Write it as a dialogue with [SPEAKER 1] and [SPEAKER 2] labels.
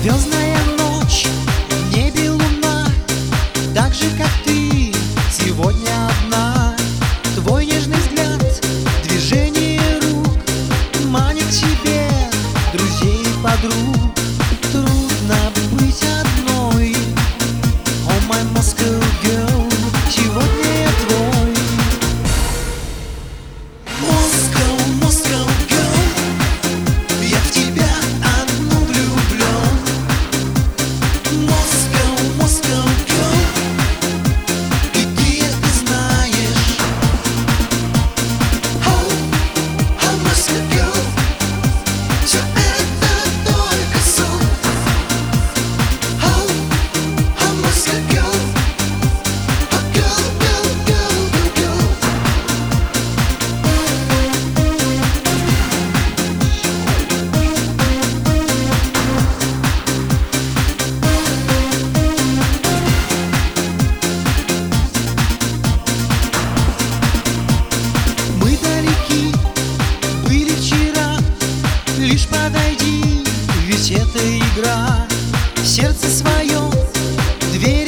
[SPEAKER 1] Звездная ночь, в небе луна, так же, как ты, сегодня одна. Твой нежный взгляд, движение рук манит к себе друзей и подруг. Трудно быть одной. Oh, my Moscow girl, сегодня я твой. Moscow, Moscow girl, я в тебя одну влюблен. Moscow, Moscow girl, какие ты знаешь. Oh, oh, Moscow girl, все это только сон. Oh, oh, Moscow girl, oh, girl, girl, girl, girl, girl. Мы далеки были вчера, лишь подойди, ведь это игра. Сердце свое, дверь